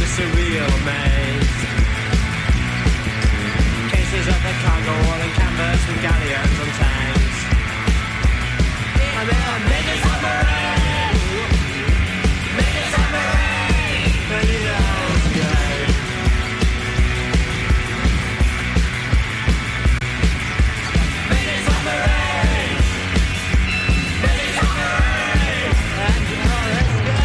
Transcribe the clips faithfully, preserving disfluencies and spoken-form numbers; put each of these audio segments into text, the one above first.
It's a real maze. Cases of the cargo all in canvas and galleons and tanks. I'm in a mini submarine. Mini submarine. Many else go. Mini submarine. Mini submarine. And oh, let's go.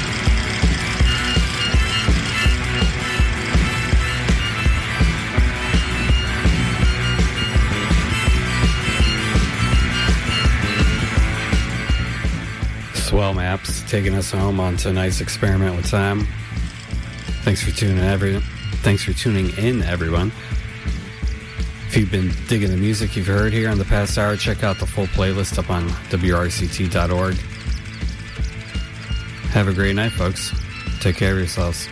Swell Maps taking us home on tonight's experiment with time. Thanks for tuning in, every. Thanks for tuning in, everyone. If you've been digging the music you've heard here in the past hour, check out the full playlist up on W R C T dot org. Have a great night, folks. Take care of yourselves.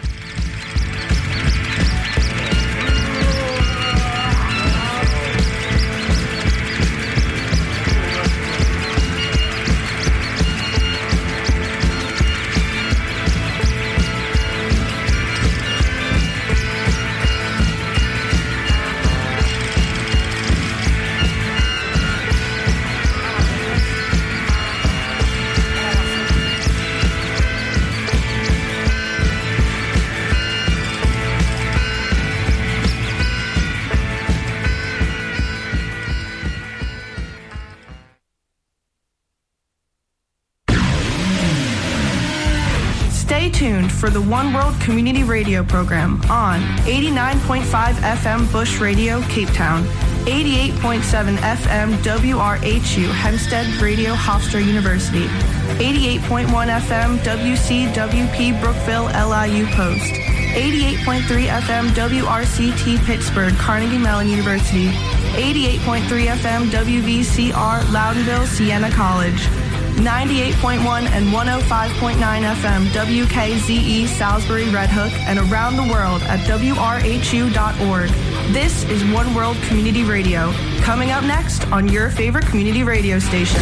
For the One World Community Radio program on eighty-nine point five F M Bush Radio, Cape Town, eighty-eight point seven F M W R H U, Hempstead Radio, Hofstra University, eighty-eight point one F M W C W P Brookville, L I U Post, eighty-eight point three F M W R C T Pittsburgh, Carnegie Mellon University, eighty-eight point three F M W V C R Loudonville, Siena College, ninety-eight point one and one oh five point nine F M W K Z E Salisbury Red Hook, and around the world at W R H U dot org. This is One World Community Radio. Coming up next on your favorite community radio station.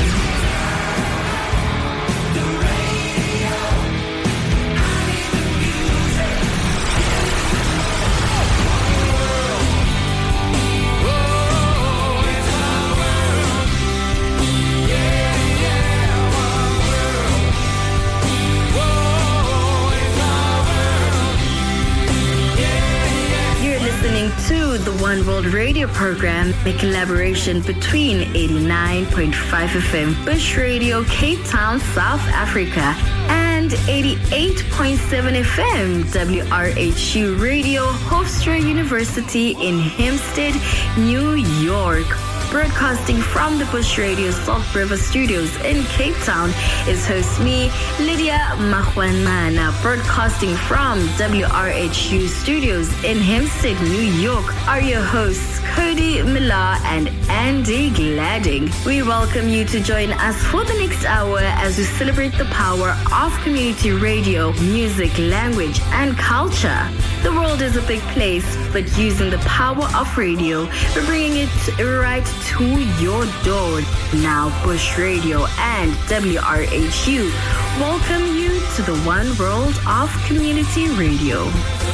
To the One World Radio program, a collaboration between eighty-nine point five F M Bush Radio, Cape Town, South Africa, and eighty-eight point seven F M W R H U Radio, Hofstra University in Hempstead, New York. Broadcasting from the Bush Radio Salt River Studios in Cape Town is host me, Lydia Mahwanana. Broadcasting from W R H U Studios in Hempstead, New York are your hosts, Cody Millar and Andy Gladding. We welcome you to join us for the next hour as we celebrate the power of community radio, music, language, and culture. The world is a big place, but using the power of radio, we're bringing it right to your door. Now Bush Radio and W R H U welcome you to the One World of Community Radio.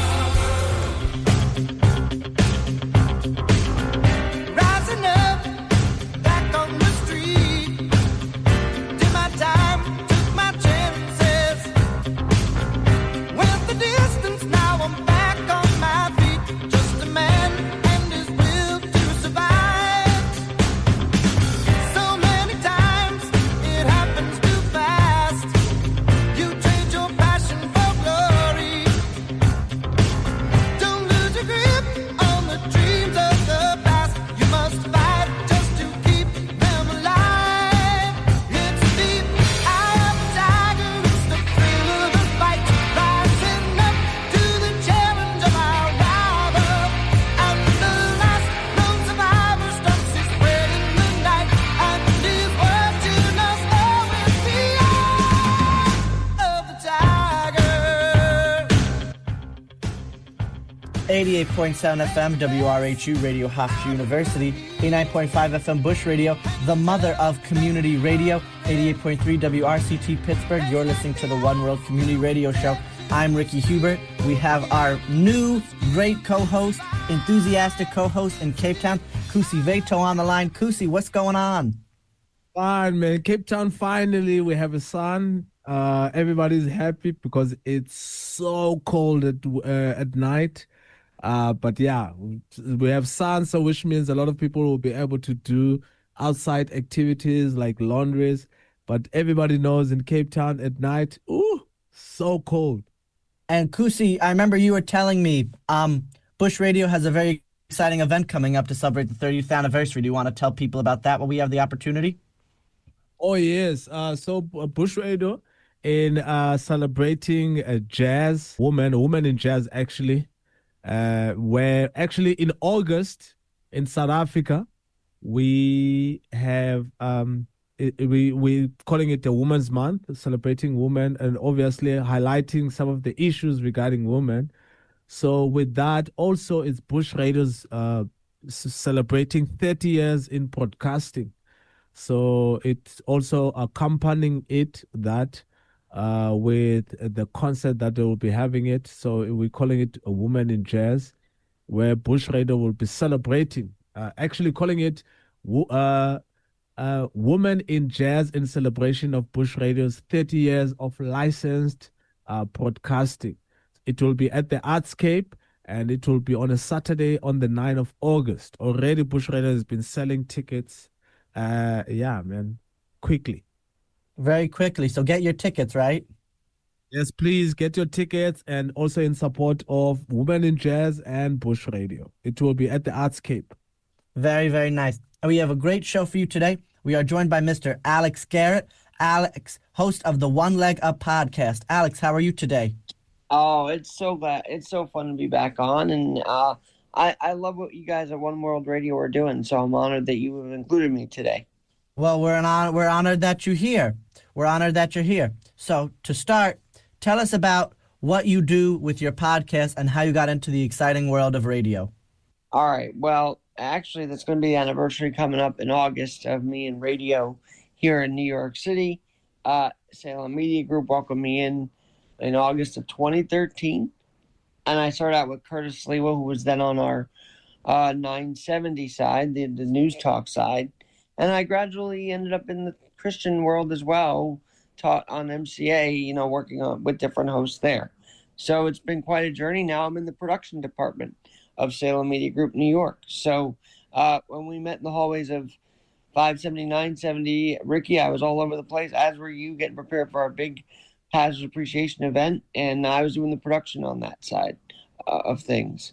eighty-eight point seven F M W R H U Radio, Hofstra University, eighty-nine point five F M Bush Radio, the mother of community radio, eighty-eight point three W R C T Pittsburgh. You're listening to the One World Community Radio Show, I'm Ricky Hubert. We have our new great co-host, enthusiastic co-host in Cape Town, Kusi Veto on the line. Kusi, what's going on? Fine, man. Cape Town, finally, we have a sun. Uh, everybody's happy because it's so cold at uh, at night. Uh, but yeah, we have sun, so which means a lot of people will be able to do outside activities like laundries. But everybody knows in Cape Town at night, ooh, so cold. And Kusi, I remember you were telling me um, Bush Radio has a very exciting event coming up to celebrate the thirtieth anniversary. Do you want to tell people about that when we have the opportunity? Oh, yes. Uh, so uh, Bush Radio in uh, celebrating uh, jazz, woman, woman in jazz, actually, uh, where actually in August in South Africa, we have, um, it, we, we calling it a Women's Month, celebrating women and obviously highlighting some of the issues regarding women. So with that, also it's Bush Radio's uh, celebrating thirty years in broadcasting. So it's also accompanying it that uh, with the concert that they will be having it. So we're calling it a Woman in Jazz, where Bush Radio will be celebrating, uh, actually calling it uh, uh, Woman in Jazz in celebration of Bush Radio's thirty years of licensed uh, broadcasting. It will be at the Artscape, and it will be on a Saturday on the ninth of August. Already Bush Radio has been selling tickets. Uh, yeah, man, quickly. Very quickly. So get your tickets, right? Yes, please get your tickets, and also in support of Women in Jazz and Bush Radio. It will be at the Artscape. Very, very nice. And we have a great show for you today. We are joined by Mister Alex Garrett. Alex, host of the One Leg Up podcast. Alex, how are you today? Oh, it's so glad. It's so fun to be back on, and uh, I, I love what you guys at One World Radio are doing, so I'm honored that you have included me today. Well, we're, an hon- we're honored that you're here. We're honored that you're here. So to start, tell us about what you do with your podcast and how you got into the exciting world of radio. All right. Well, actually, that's going to be the anniversary coming up in August of me and radio here in New York City. Uh, Salem Media Group welcomed me in in August of twenty thirteen. And I started out with Curtis Sliwa, who was then on our uh, nine seventy side, the, the news talk side. And I gradually ended up in the Christian world as well, taught on M C A, you know, working on with different hosts there. So it's been quite a journey. Now I'm in the production department of Salem Media Group, New York. So uh, when we met in the hallways of five seventy, nine seventy, Ricky, I was all over the place, as were you, getting prepared for our big Pastors Appreciation event, and I was doing the production on that side uh, of things.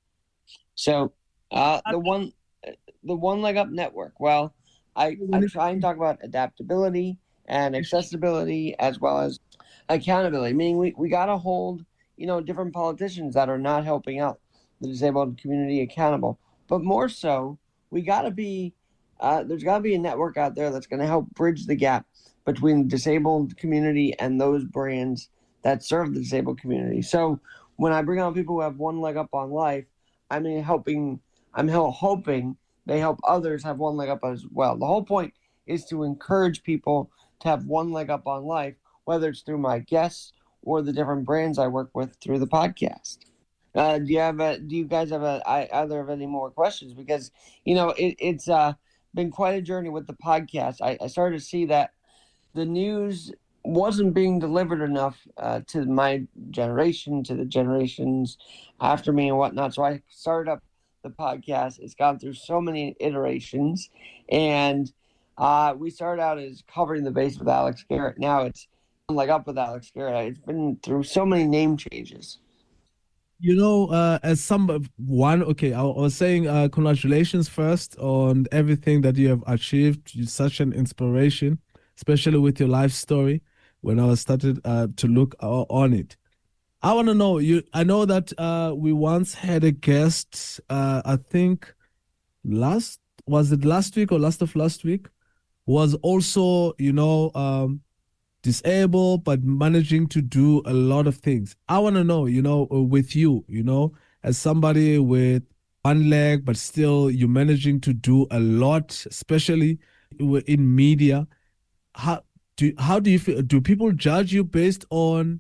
So uh, the one, the One Leg Up Network. Well, I, I try and talk about adaptability and accessibility as well as accountability. Meaning we, we got to hold, you know, different politicians that are not helping out the disabled community accountable. But more so, we got to be, uh, there's got to be a network out there that's going to help bridge the gap between the disabled community and those brands that serve the disabled community. So when I bring on people who have one leg up on life, I'm helping, I'm hoping they help others have one leg up as well. The whole point is to encourage people to have one leg up on life, whether it's through my guests or the different brands I work with through the podcast. Uh, do you have a, do you guys have a, I, either have any more questions? Because, you know, it, it's uh, been quite a journey with the podcast. I, I started to see that the news wasn't being delivered enough uh, to my generation, to the generations after me and whatnot. So I started up the podcast. It's gone through so many iterations. And uh, we started out as covering the base with Alex Garrett. Now it's like up with Alex Garrett. It's been through so many name changes. You know, uh, as some one, okay, I was saying uh, congratulations first on everything that you have achieved. You're such an inspiration, especially with your life story. When I started uh, to look uh, on it, I want to know you. I know that uh, we once had a guest. Uh, I think last was it last week or last of last week was also, you know, um, disabled but managing to do a lot of things. I want to know, you know, with you, you know, as somebody with one leg but still you're managing to do a lot, especially in media. How do how do you feel? Do people judge you based on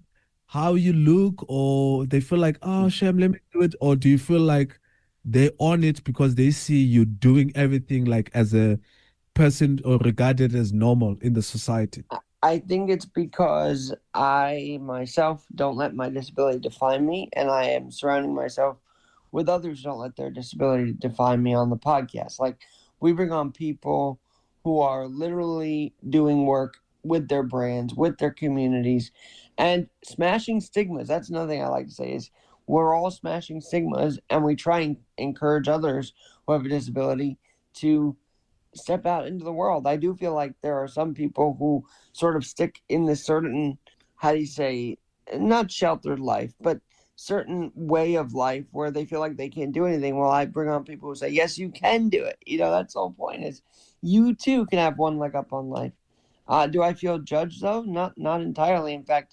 how you look, or they feel like, oh, Shem, let me do it? Or do you feel like they on it because they see you doing everything like as a person or regarded as normal in the society? I think it's because I myself don't let my disability define me, and I am surrounding myself with others who don't let their disability define me on the podcast. Like, we bring on people who are literally doing work with their brands, with their communities, and smashing stigmas. That's another thing I like to say is we're all smashing stigmas, and we try and encourage others who have a disability to step out into the world. I do feel like there are some people who sort of stick in this certain, how do you say, not sheltered life, but certain way of life where they feel like they can't do anything. Well, I bring on people who say, yes, you can do it. You know, that's the whole point is you too can have one leg up on life. Uh, do I feel judged though? Not, not entirely. In fact,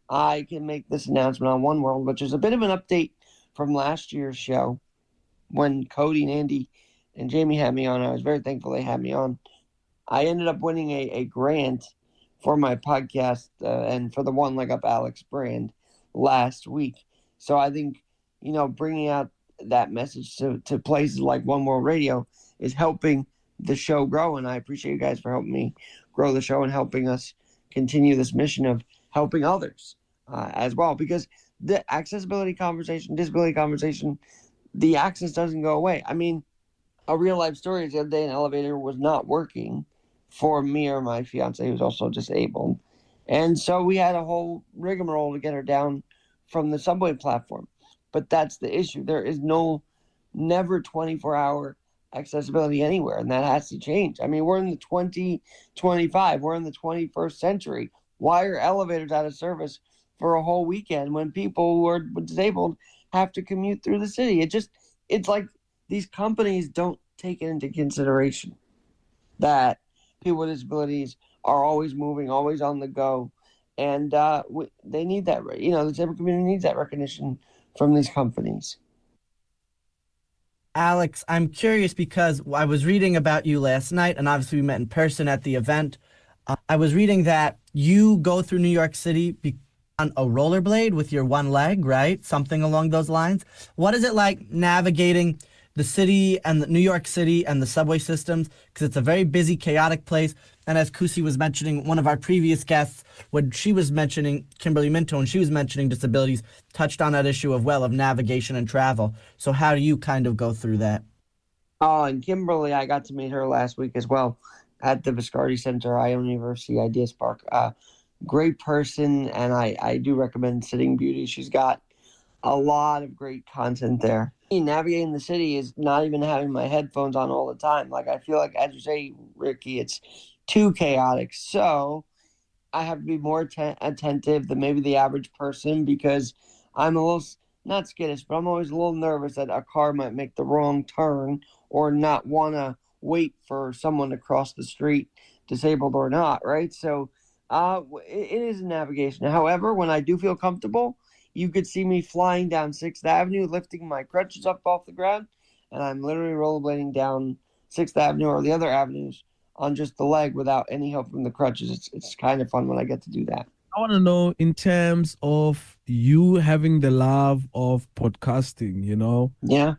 I can make this announcement on One World, which is a bit of an update from last year's show when Cody and Andy and Jamie had me on. I was very thankful they had me on. I ended up winning a, a grant for my podcast uh, and for the One Leg Up Alex brand last week. So I think, you know, bringing out that message to, to places like One World Radio is helping the show grow. And I appreciate you guys for helping me grow the show and helping us continue this mission of helping others uh, as well. Because the accessibility conversation, disability conversation, the access doesn't go away. I mean, a real life story is the other day an elevator was not working for me or my fiance, who's also disabled. And so we had a whole rigmarole to get her down from the subway platform. But that's the issue. There is no, never twenty-four hour accessibility anywhere, and that has to change. I mean, we're in the twenty twenty-five, we're in the twenty-first century. Why are elevators out of service for a whole weekend when people who are disabled have to commute through the city? It just, it's like, these companies don't take it into consideration that people with disabilities are always moving, always on the go. And uh, we, they need that, you know, the disabled community needs that recognition from these companies. Alex, I'm curious because I was reading about you last night, and obviously we met in person at the event. Uh, I was reading that you go through New York City be- on a rollerblade with your one leg, right? Something along those lines. What is it like navigating the city and the New York City and the subway systems, because it's a very busy, chaotic place. And as Kusi was mentioning, one of our previous guests, when she was mentioning Kimberly Minto, and she was mentioning disabilities, touched on that issue of, well, of navigation and travel. So how do you kind of go through that? Oh, and Kimberly, I got to meet her last week as well at the Viscardi Center, Iona University Ideas Park. Uh, great person, and I, I do recommend Sitting Beauty. She's got a lot of great content there. Navigating the city is not even having my headphones on all the time. Like, I feel like, as you say, Ricky, it's too chaotic. So I have to be more att- attentive than maybe the average person, because I'm a little, not skittish, but I'm always a little nervous that a car might make the wrong turn or not want to wait for someone to cross the street, disabled or not, right? So uh, it, it is a navigation. However, when I do feel comfortable, you could see me flying down sixth Avenue, lifting my crutches up off the ground, and I'm literally rollerblading down sixth Avenue or the other avenues on just the leg without any help from the crutches. It's it's kind of fun when I get to do that. I want to know, in terms of you having the love of podcasting, you know? Yeah.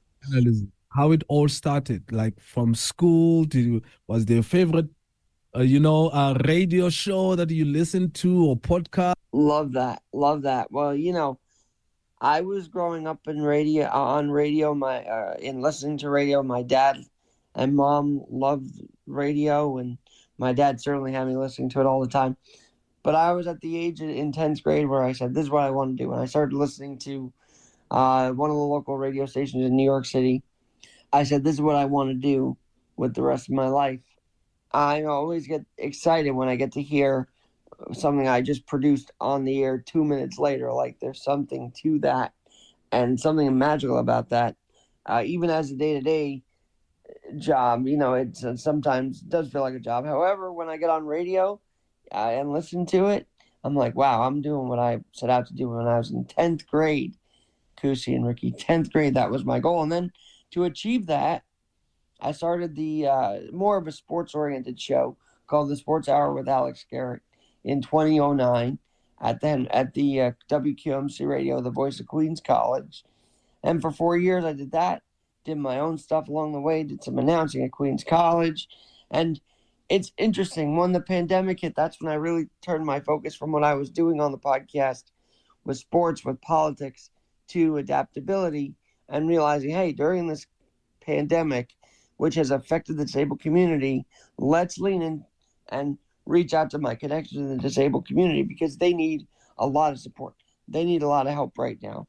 How it all started, like from school, did you, was there a favorite, uh, you know, a radio show that you listened to or podcast? Love that. Love that. Well, you know, I was growing up in radio, on radio, my uh, in listening to radio. My dad and mom loved radio, and my dad certainly had me listening to it all the time. But I was at the age in tenth grade where I said, this is what I want to do. And I started listening to uh, one of the local radio stations in New York City. I said, this is what I want to do with the rest of my life. I always get excited when I get to hear something I just produced on the air two minutes later. Like, there's something to that and something magical about that. Uh, even as a day-to-day job, you know, it uh, sometimes does feel like a job. However, when I get on radio uh, and listen to it, I'm like, wow, I'm doing what I set out to do when I was in tenth grade. Kusi and Ricky, tenth grade, that was my goal. And then to achieve that, I started the uh, more of a sports-oriented show called The Sports Hour with Alex Garrett in twenty oh nine. at then at the uh, W Q M C Radio, the voice of Queens College. And for four years, I did that, did my own stuff along the way, did some announcing at Queens College. And it's interesting. When the pandemic hit, that's when I really turned my focus from what I was doing on the podcast with sports, with politics, to adaptability, and realizing, hey, during this pandemic, which has affected the disabled community, let's lean in and reach out to my connections in the disabled community because they need a lot of support. They need a lot of help right now.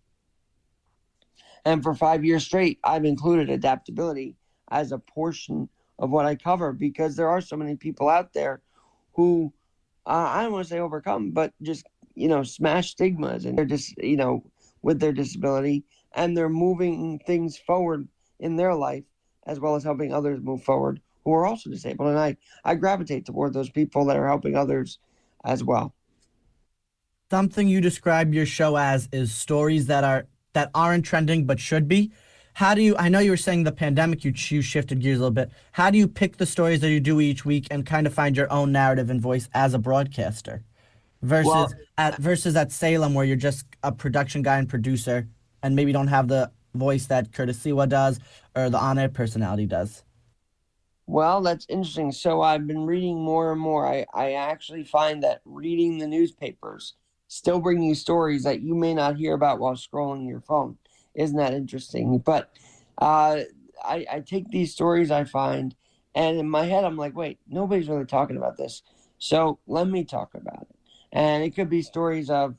And for five years straight, I've included adaptability as a portion of what I cover because there are so many people out there who, uh, I don't want to say overcome, but just, you know, smash stigmas and they're just, you know, with their disability, and they're moving things forward in their life as well as helping others move forward who are also disabled. And I, I gravitate toward those people that are helping others as well. Something you describe your show as is stories that are that aren't trending but should be. How do you, I know you were saying the pandemic, you, you shifted gears a little bit. How do you pick the stories that you do each week and kind of find your own narrative and voice as a broadcaster versus Well, at versus at Salem where you're just a production guy and producer and maybe don't have the voice that Curtis Siwa does or the on-air personality does? Well, that's interesting. So I've been reading more and more. I, I actually find that reading the newspapers still bring you stories that you may not hear about while scrolling your phone. Isn't that interesting? But uh, I, I take these stories I find, and in my head, I'm like, wait, nobody's really talking about this. So let me talk about it. And it could be stories of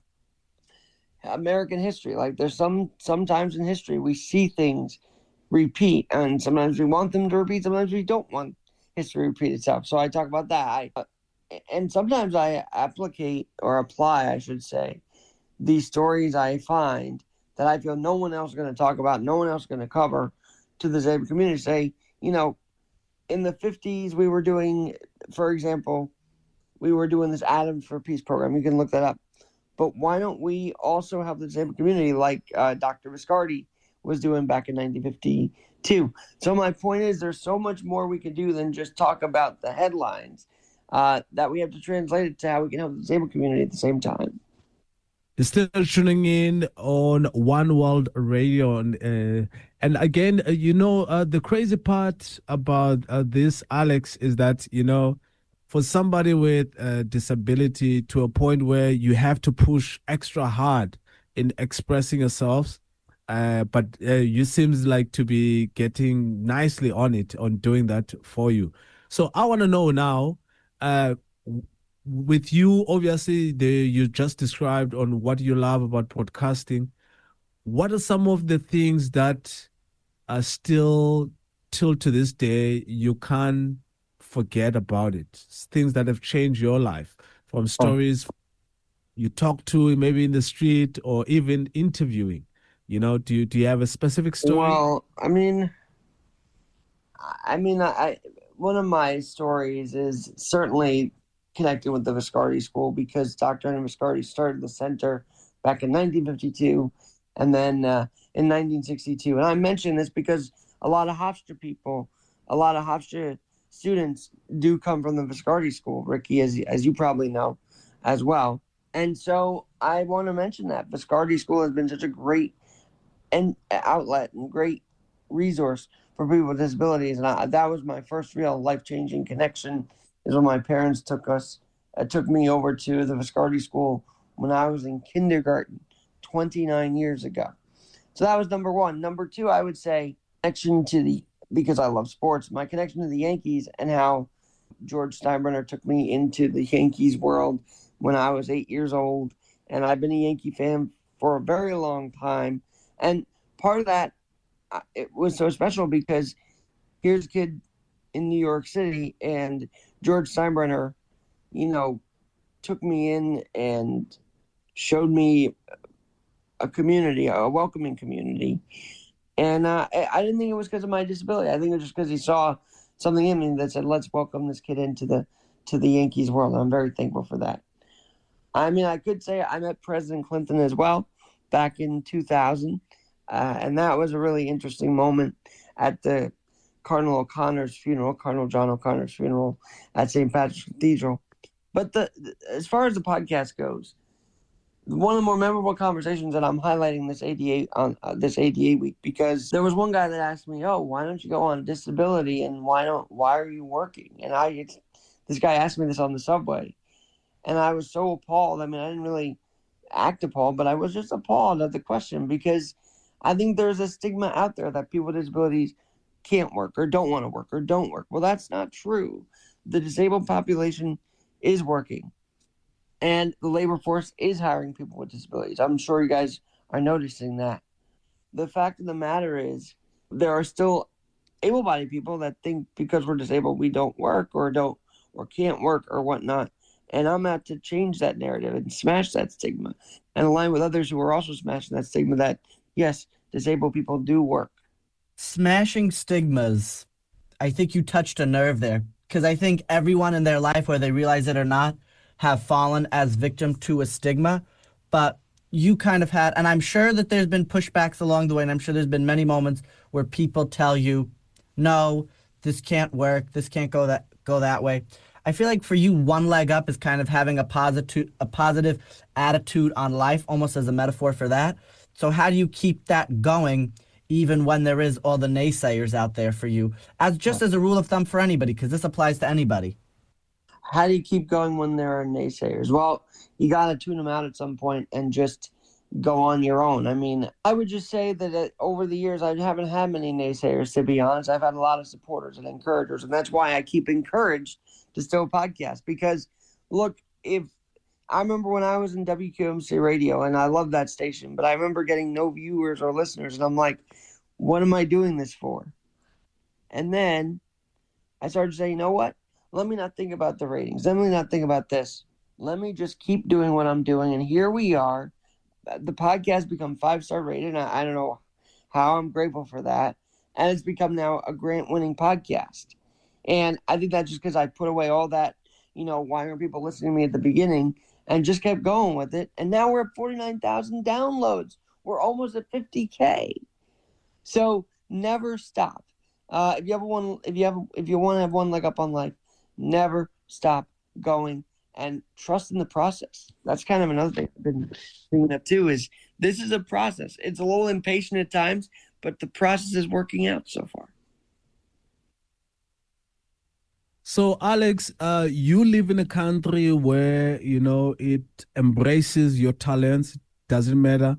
American history. Like there's some sometimes in history we see things repeat, and sometimes we want them to repeat, sometimes we don't want history to repeat itself. So I talk about that. I, uh, and sometimes I applicate or apply, I should say, these stories I find that I feel no one else is going to talk about, no one else is going to cover to the disabled community. Say, you know, in the fifties, we were doing, for example, we were doing this Atoms for Peace program. You can look that up. But why don't we also have the disabled community like uh, Doctor Viscardi was doing back in nineteen fifty-two? So my point is there's so much more we can do than just talk about the headlines uh, that we have to translate it to how we can help the disabled community at the same time. You're still tuning in on One World Radio. And, uh, and again, uh, you know, uh, the crazy part about uh, this, Alex, is that, you know, for somebody with a disability to a point where you have to push extra hard in expressing yourselves, uh, but uh, you seems like to be getting nicely on it, on doing that for you. So I want to know now, uh, with you, obviously, the, you just described on what you love about podcasting. What are some of the things that are still, till to this day, you can't forget about it? Things that have changed your life, from stories oh. you talk to maybe in the street or even interviewing. You know, do you do you have a specific story? Well, I mean, I mean, I one of my stories is certainly connected with the Viscardi School because Doctor Anna Viscardi started the center back in nineteen fifty-two and then uh, in nineteen sixty-two. And I mention this because a lot of Hofstra people, a lot of Hofstra students do come from the Viscardi School, Ricky, as, as you probably know as well. And so I want to mention that Viscardi School has been such a great and outlet and great resource for people with disabilities. And I, that was my first real life-changing connection is when my parents took us, uh, took me over to the Viscardi School when I was in kindergarten twenty-nine years ago. So that was number one. Number two, I would say connection to the, because I love sports, my connection to the Yankees and how George Steinbrenner took me into the Yankees world when I was eight years old. And I've been a Yankee fan for a very long time. And part of that, it was so special because here's a kid in New York City and George Steinbrenner, you know, took me in and showed me a community, a welcoming community. And uh, I didn't think it was because of my disability. I think it was just because he saw something in me that said, let's welcome this kid into the to the Yankees world. And I'm very thankful for that. I mean, I could say I met President Clinton as well back in two thousand. Uh, and that was a really interesting moment at the Cardinal O'Connor's funeral, Cardinal John O'Connor's funeral at Saint Patrick's Cathedral. But the, as far as the podcast goes, one of the more memorable conversations that I'm highlighting this A D A on uh, this A D A week, because there was one guy that asked me, "Oh, why don't you go on disability and why don't why are you working?" And I, it's, this guy asked me this on the subway, and I was so appalled. I mean, I didn't really act appalled, but I was just appalled at the question, because I think there's a stigma out there that people with disabilities can't work or don't want to work or don't work. Well, that's not true. The disabled population is working. And the labor force is hiring people with disabilities. I'm sure you guys are noticing that. The fact of the matter is, there are still able-bodied people that think because we're disabled we don't work or don't or can't work or whatnot. And I'm out to change that narrative and smash that stigma and align with others who are also smashing that stigma that, yes, disabled people do work. Smashing stigmas. I think you touched a nerve there, because I think everyone in their life, whether they realize it or not, have fallen as victim to a stigma. But you kind of had, and I'm sure that there's been pushbacks along the way, and I'm sure there's been many moments where people tell you, no, this can't work, this can't go that go that way. I feel like for you, one leg up is kind of having a positive a positive attitude on life, almost as a metaphor for that. So how do you keep that going even when there is all the naysayers out there for you, as just as a rule of thumb for anybody, because this applies to anybody? How do you keep going when there are naysayers? Well, you got to tune them out at some point and just go on your own. I mean, I would just say that uh, over the years, I haven't had many naysayers, to be honest. I've had a lot of supporters and encouragers, and that's why I keep encouraged to still podcast. Because, look, if I remember when I was in W Q M C Radio, and I love that station, but I remember getting no viewers or listeners, and I'm like, what am I doing this for? And then I started to say, you know what? Let me not think about the ratings. Let me not think about this. Let me just keep doing what I'm doing. And here we are. The podcast become five-star rated. And I, I don't know how. I'm grateful for that. And it's become now a grant-winning podcast. And I think that's just because I put away all that, you know, why aren't people listening to me at the beginning, and just kept going with it. And now we're at forty-nine thousand downloads. We're almost at fifty K. So never stop. Uh, if you have one, if you have, if you want to have one leg up on life, never stop going and trust in the process. That's kind of another thing I've been thinking of too, is this is a process. It's a little impatient at times, but the process is working out so far. So, Alex, uh, you live in a country where, you know, it embraces your talents. It doesn't matter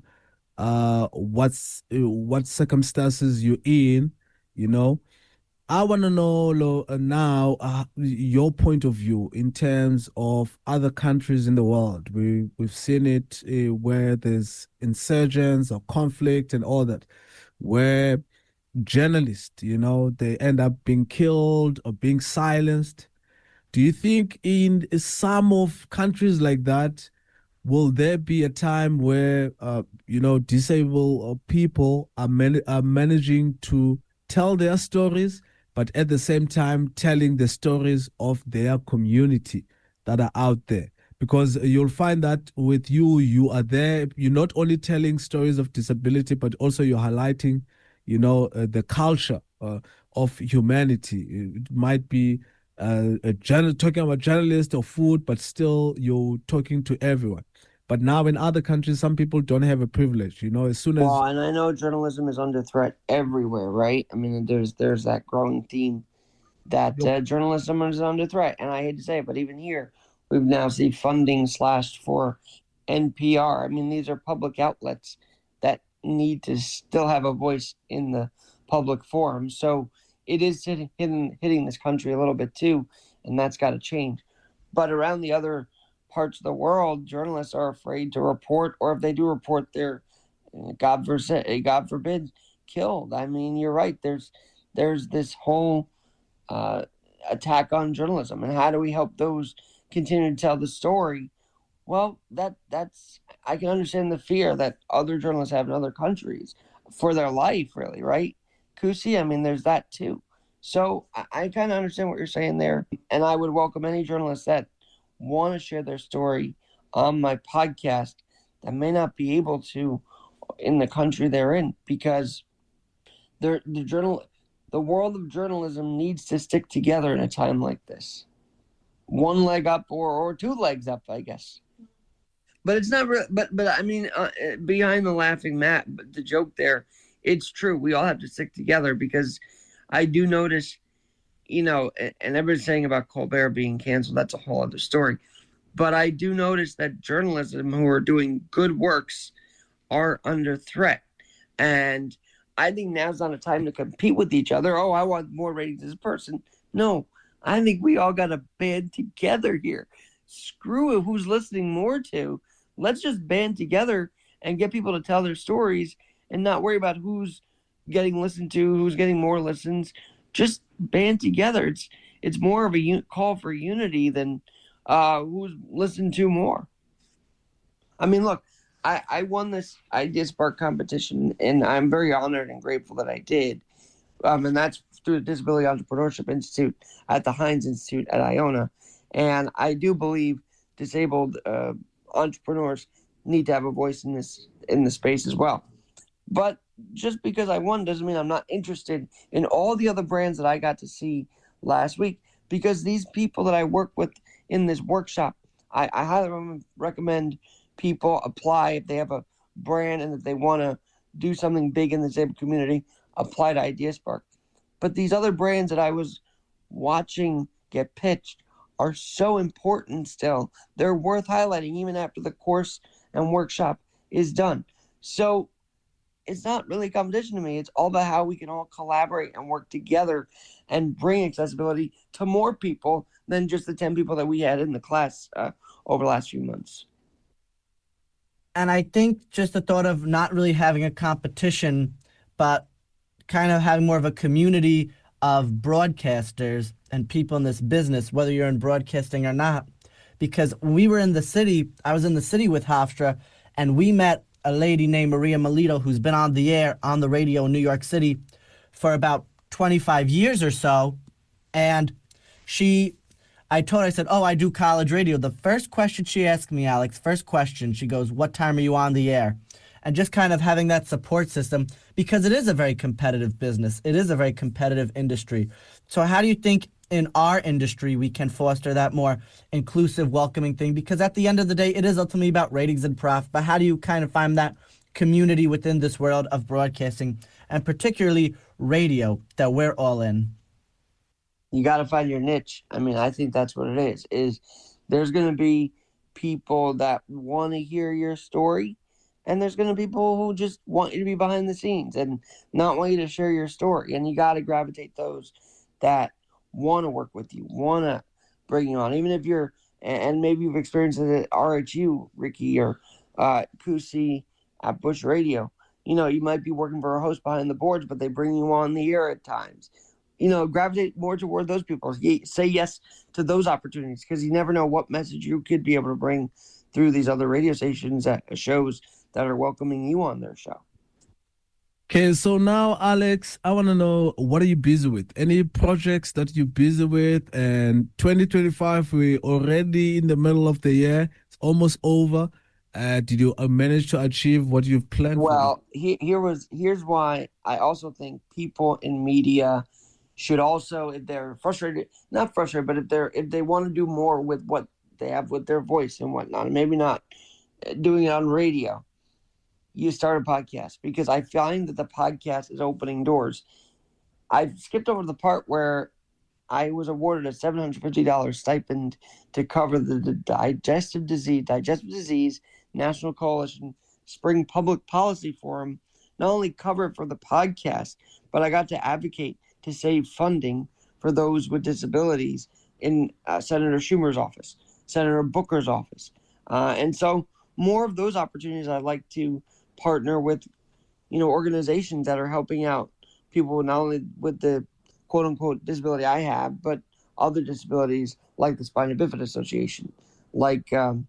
uh, what's what circumstances you're in, you know. I want to know Lo, uh, now uh, your point of view in terms of other countries in the world. We, we've seen it uh, where there's insurgents or conflict and all that, where journalists, you know, they end up being killed or being silenced. Do you think in some of countries like that, will there be a time where, uh, you know, disabled people are, man- are managing to tell their stories, but at the same time telling the stories of their community that are out there? Because you'll find that with you, you are there, you're not only telling stories of disability, but also you're highlighting, you know, uh, the culture uh, of humanity. It might be uh, a journal, talking about journalists or food, but still you're talking to everyone. But now in other countries, some people don't have a privilege, you know, as soon as... Well, and I know journalism is under threat everywhere, right? I mean, there's there's that growing theme that uh, journalism is under threat. And I hate to say it, but even here, we've now seen funding slashed for N P R. I mean, these are public outlets that need to still have a voice in the public forum. So it is hitting, hitting, hitting this country a little bit too, and that's got to change. But around the other parts of the world, journalists are afraid to report, or if they do report, they're, God forbid, God forbid, killed. I mean, you're right. There's there's this whole uh, attack on journalism, and how do we help those continue to tell the story? Well, that that's I can understand the fear that other journalists have in other countries for their life, really, right? Kusi, I mean, there's that too. So I, I kind of understand what you're saying there, and I would welcome any journalists that want to share their story on my podcast that may not be able to in the country they're in, because they're, the journal, the world of journalism needs to stick together in a time like this. One leg up, or, or two legs up, I guess. But it's not real. But but I mean, uh, behind the laughing mat, but the joke there, it's true. We all have to stick together because I do notice, you know, and everybody's saying about Colbert being canceled. That's a whole other story. But I do notice that journalism who are doing good works are under threat. And I think now's not a time to compete with each other. Oh, I want more ratings as a person. No, I think we all got to band together here. Screw who's listening more to. Let's just band together and get people to tell their stories and not worry about who's getting listened to, who's getting more listens. Just band together. It's it's more of a un- call for unity than uh, who's listened to more. I mean, look, I, I won this Idea Spark competition, and I'm very honored and grateful that I did. Um, and that's through the Disability Entrepreneurship Institute at the Heinz Institute at Iona. And I do believe disabled uh, entrepreneurs need to have a voice in this in the space as well. But just because I won doesn't mean I'm not interested in all the other brands that I got to see last week, because these people that I work with in this workshop, I, I highly recommend people apply if they have a brand and if they want to do something big in the disabled community, apply to Idea Spark. But these other brands that I was watching get pitched are so important still. They're worth highlighting even after the course and workshop is done. So it's not really a competition to me. It's all about how we can all collaborate and work together and bring accessibility to more people than just the ten people that we had in the class uh, over the last few months. And I think just the thought of not really having a competition, but kind of having more of a community of broadcasters and people in this business, whether you're in broadcasting or not. Because when we were in the city, I was in the city with Hofstra, and we met a lady named Maria Melito, who's been on the air, on the radio in New York City for about twenty-five years or so. And she, I told her, I said, oh, I do college radio. The first question she asked me, Alex, first question, she goes, what time are you on the air? And just kind of having that support system, because it is a very competitive business. It is a very competitive industry. So how do you think in our industry we can foster that more inclusive, welcoming thing? Because at the end of the day, it is ultimately about ratings and profit. But how do you kind of find that community within this world of broadcasting, and particularly radio, that we're all in? You got to find your niche. I mean, I think that's what it is. Is there's going to be people that want to hear your story, and there's going to be people who just want you to be behind the scenes and not want you to share your story. And you got to gravitate those that want to work with you, want to bring you on. Even if you're, and maybe you've experienced it at R H U, Ricky, or uh, Kusi at Bush Radio. You know, you might be working for a host behind the boards, but they bring you on the air at times. You know, gravitate more toward those people. Say yes to those opportunities, because you never know what message you could be able to bring through these other radio stations at shows that are welcoming you on their show. Okay, so now, Alex, I want to know, what are you busy with? Any projects that you're busy with? And twenty twenty-five, we're already in the middle of the year. It's almost over. Uh, did you manage to achieve what you've planned? Well, he, here was here's why I also think people in media should also, if they're frustrated, not frustrated, but if they're if they want to do more with what they have with their voice and whatnot, and maybe not doing it on radio, you start a podcast, because I find that the podcast is opening doors. I've skipped over the part where I was awarded a seven hundred fifty dollars stipend to cover the, the digestive disease, digestive disease National Coalition Spring Public Policy Forum. Not only cover it for the podcast, but I got to advocate to save funding for those with disabilities in uh, Senator Schumer's office, Senator Booker's office. Uh, and so more of those opportunities, I'd like to partner with, you know, organizations that are helping out people not only with the quote unquote disability I have, but other disabilities like the Spina Bifida Association, like um,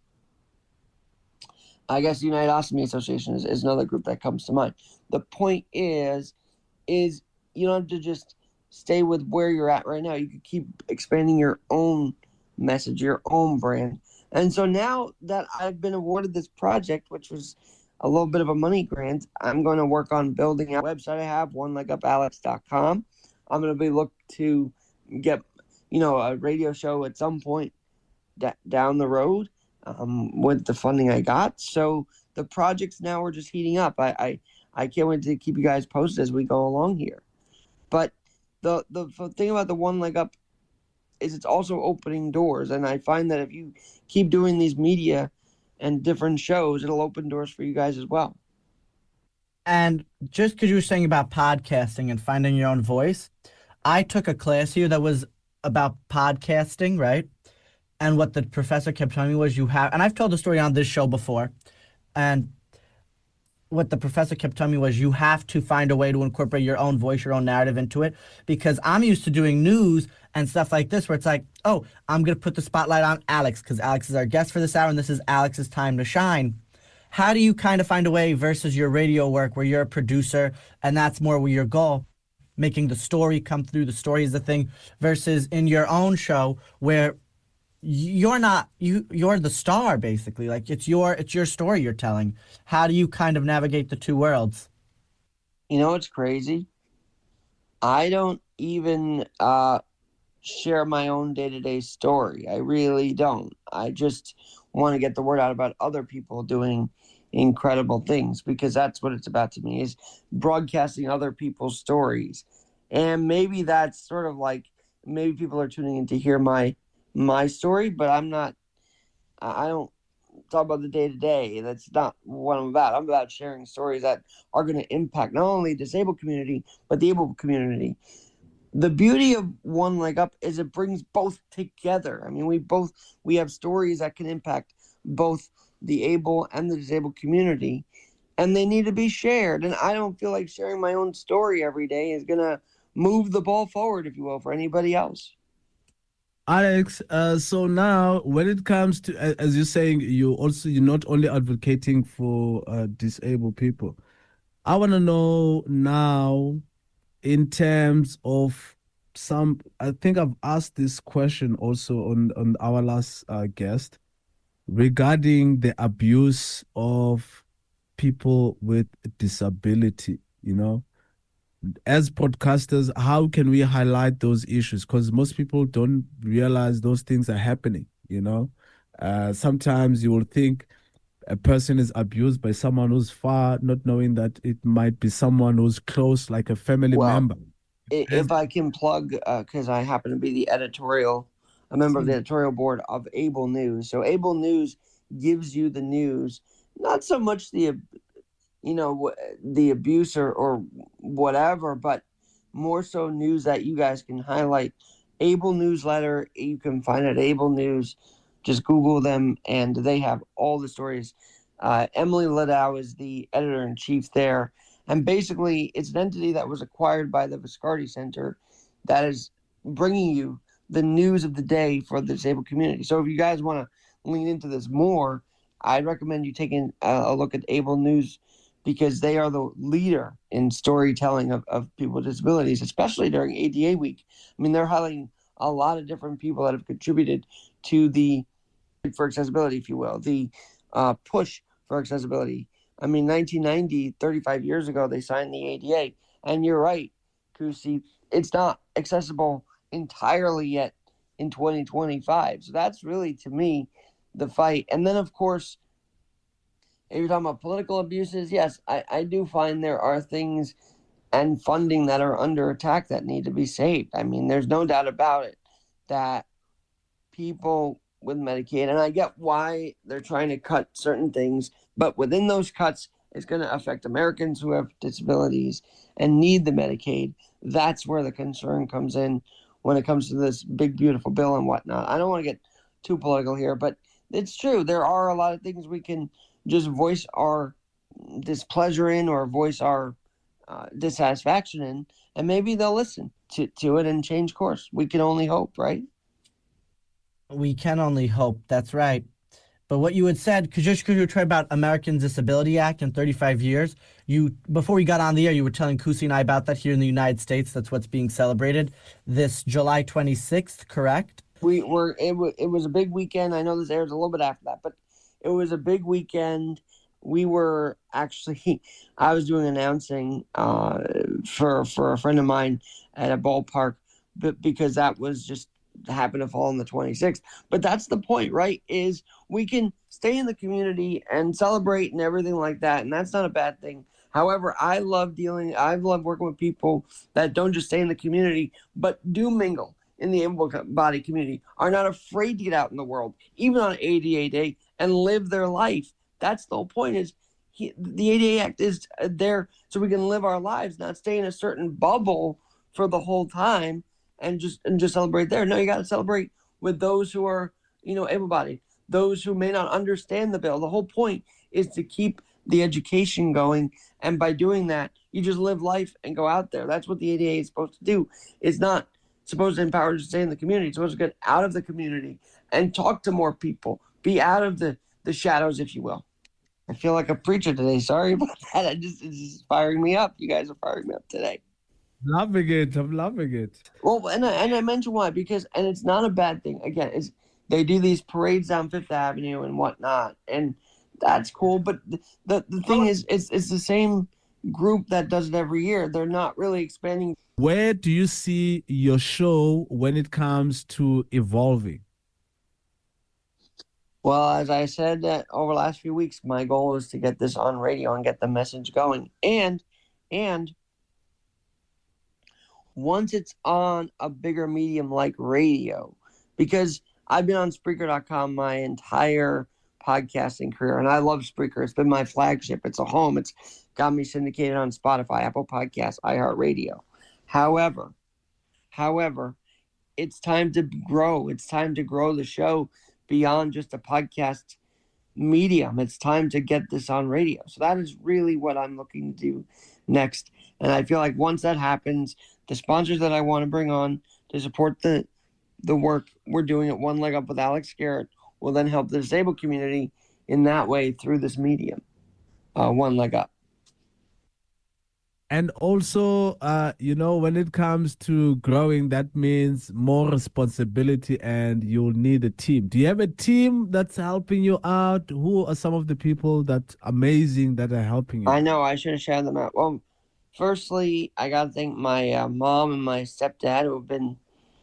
I guess the United Ostomy Association is, is another group that comes to mind. The point is, is you don't have to just stay with where you're at right now. You could keep expanding your own message, your own brand. And so now that I've been awarded this project, which was a little bit of a money grant, I'm going to work on building a website I have, one leg up alex dot com. I'm going to be look to get, you know, a radio show at some point d- down the road. um, with the funding I got. So the projects now are just heating up. I, I, I can't wait to keep you guys posted as we go along here. But the, the thing about the One Leg Up is it's also opening doors. And I find that if you keep doing these media and different shows, it'll open doors for you guys as well. And just because you were saying about podcasting and finding your own voice, I took a class here that was about podcasting, right? And what the professor kept telling me was you have, and I've told the story on this show before, and what the professor kept telling me was you have to find a way to incorporate your own voice, your own narrative into it, because I'm used to doing news and stuff like this where it's like, oh, I'm going to put the spotlight on Alex because Alex is our guest for this hour and this is Alex's time to shine. How do you kind of find a way versus your radio work where you're a producer and that's more your goal, making the story come through, the story is the thing, versus in your own show where you're not, you, you're the star basically, like it's your, it's your story you're telling. How do you kind of navigate the two worlds? You know, it's crazy. I don't even uh, share my own day-to-day story. I really don't. I just want to get the word out about other people doing incredible things because that's what it's about to me, is broadcasting other people's stories. And maybe that's sort of like, maybe people are tuning in to hear my my story, but I'm not, I don't talk about the day-to-day. That's not what I'm about. I'm about sharing stories that are going to impact not only the disabled community, but the able community. The beauty of One Leg Up is it brings both together. I mean, we both, we have stories that can impact both the able and the disabled community, and they need to be shared. And I don't feel like sharing my own story every day is going to move the ball forward, if you will, for anybody else. Alex, uh, so now when it comes to, as you're saying, you also, you're not only advocating for uh, disabled people. I want to know now, in terms of some, I think I've asked this question also on, on our last uh, guest, regarding the abuse of people with disability, you know. As podcasters, how can we highlight those issues? Because most people don't realize those things are happening, you know. Uh, sometimes you will think a person is abused by someone who's far, not knowing that it might be someone who's close, like a family well, member. If I can plug, because uh, I happen to be the editorial, a member of the editorial board of Able News. So Able News gives you the news, not so much the you know, the abuse or, or whatever, but more so news that you guys can highlight. Able Newsletter, you can find at Able News. Just Google them, and they have all the stories. Uh, Emily Ladau is the editor-in-chief there, and basically it's an entity that was acquired by the Viscardi Center that is bringing you the news of the day for the disabled community. So if you guys want to lean into this more, I'd recommend you taking a look at Able News, because they are the leader in storytelling of, of people with disabilities, especially during A D A week. I mean, they're highlighting a lot of different people that have contributed to the, for accessibility, if you will, the uh, push for accessibility. I mean, nineteen ninety, thirty-five years ago, they signed the A D A. And you're right, Kusi, it's not accessible entirely yet in twenty twenty-five. So that's really, to me, the fight. And then, of course, if you're talking about political abuses, yes, I, I do find there are things and funding that are under attack that need to be saved. I mean, there's no doubt about it that people with Medicaid, and I get why they're trying to cut certain things, but within those cuts, it's going to affect Americans who have disabilities and need the Medicaid. That's where the concern comes in when it comes to this big, beautiful bill and whatnot. I don't want to get too political here, but it's true. There are a lot of things we can just voice our displeasure in or voice our uh, dissatisfaction in, and maybe they'll listen to, to it and change course. We can only hope, right? We can only hope. That's right. But what you had said, because just because you were talking about Americans Disability Act in thirty-five years, you before we got on the air, you were telling Kusi and I about that here in the United States. That's what's being celebrated this July twenty-sixth, correct? We were. It was. It was a big weekend. I know this airs a little bit after that, but it was a big weekend. We were actually, I was doing announcing uh, for for a friend of mine at a ballpark, but because that was just happen to fall on the twenty-sixth. But that's the point, right? Is we can stay in the community and celebrate and everything like that, and that's not a bad thing. However, I love dealing, I love working with people that don't just stay in the community, but do mingle in the able-bodied community, are not afraid to get out in the world, even on A D A Day, and live their life. That's the whole point. Is he, the A D A Act is there so we can live our lives, not stay in a certain bubble for the whole time and just and just celebrate there. No, you got to celebrate with those who are, you know, able-bodied, those who may not understand the bill. The whole point is to keep the education going, and by doing that, you just live life and go out there. That's what the A D A is supposed to do. It's not supposed to empower you to stay in the community. It's supposed to get out of the community and talk to more people, be out of the, the shadows, if you will. I feel like a preacher today. Sorry about that. I just it's just firing me up. You guys are firing me up today. Loving it. I'm loving it. Well, and I, and I mentioned why, because, and it's not a bad thing. Again, it's, they do these parades down Fifth Avenue and whatnot, and that's cool. But the, the, the thing is, it's, it's the same group that does it every year. They're not really expanding. Where do you see your show when it comes to evolving? Well, as I said uh, over the last few weeks, my goal is to get this on radio and get the message going. And, and once it's on a bigger medium like radio, because I've been on Spreaker dot com my entire podcasting career, and I love Spreaker. It's been my flagship. It's a home. It's got me syndicated on Spotify, Apple Podcasts, iHeartRadio. However, however, it's time to grow. It's time to grow the show beyond just a podcast medium. It's time to get this on radio. So that is really what I'm looking to do next. And I feel like once that happens, the sponsors that I want to bring on to support the the work we're doing at One Leg Up with Alex Garrett will then help the disabled community in that way through this medium, uh, One Leg Up. And also, uh, you know, when it comes to growing, that means more responsibility, and you'll need a team. Do you have a team that's helping you out? Who are some of the people that amazing that are helping you? I know, I should have shared them out. Well, firstly, I got to thank my uh, mom and my stepdad who have been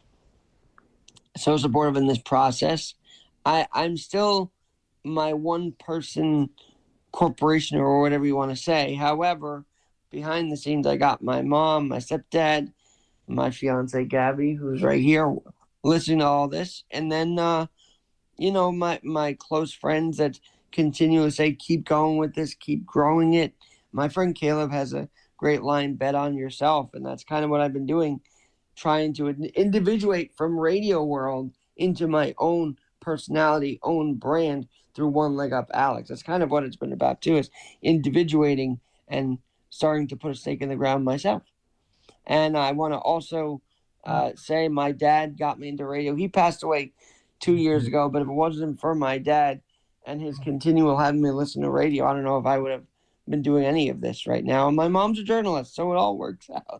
so supportive in this process. I, I'm still my one-person corporation or whatever you want to say. However, behind the scenes, I got my mom, my stepdad, my fiance Gabby, who's right here listening to all this. And then, uh, you know, my, my close friends that continue to say, keep going with this, keep growing it. My friend Caleb has a great line, bet on yourself. And that's kind of what I've been doing, trying to individuate from radio world into my own personality, own brand through One Leg Up Alex. That's kind of what it's been about too, is individuating and starting to put a stake in the ground myself. And I want to also uh, say my dad got me into radio. He passed away two years ago, but if it wasn't for my dad and his continual having me listen to radio, I don't know if I would have been doing any of this right now. And my mom's a journalist, so it all works out.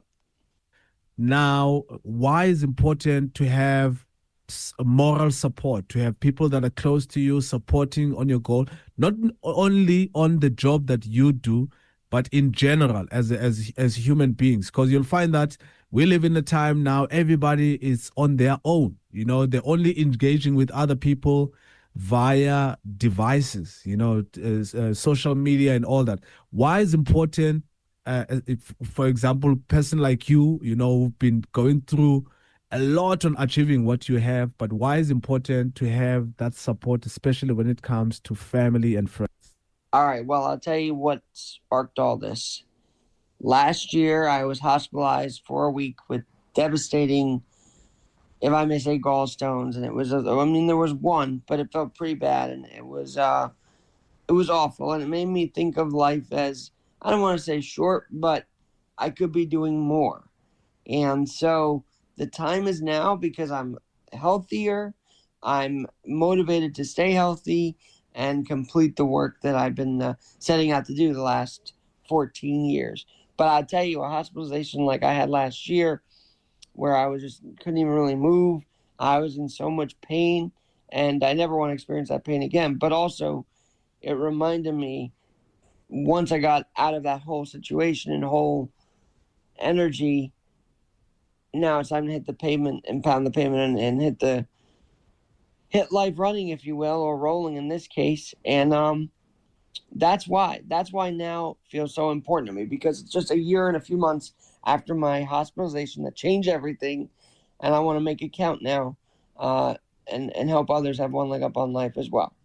Now, why is it important to have moral support, to have people that are close to you supporting on your goal, not only on the job that you do, but in general, as as as human beings? Because you'll find that we live in a time now, everybody is on their own. You know, they're only engaging with other people via devices, you know, uh, uh, social media and all that. Why is it important, uh, if, for example, a person like you, you know, who've been going through a lot on achieving what you have, but why is it important to have that support, especially when it comes to family and friends? All right, well, I'll tell you what sparked all this. Last year, I was hospitalized for a week with devastating, if I may say, gallstones, and it was, I mean, there was one, but it felt pretty bad, and it was, uh, it was awful, and it made me think of life as, I don't want to say short, but I could be doing more. And so the time is now, because I'm healthier, I'm motivated to stay healthy and complete the work that I've been uh, setting out to do the last fourteen years. But I'll tell you, a hospitalization like I had last year, where I was just couldn't even really move, I was in so much pain, and I never want to experience that pain again. But also, it reminded me, once I got out of that whole situation and whole energy, now it's time to hit the pavement and pound the pavement and, and hit the hit life running, if you will, or rolling in this case. And um, that's why that's why now feels so important to me, because it's just a year and a few months after my hospitalization that changed everything, and I want to make it count now, uh, and and help others have one leg up on life as well.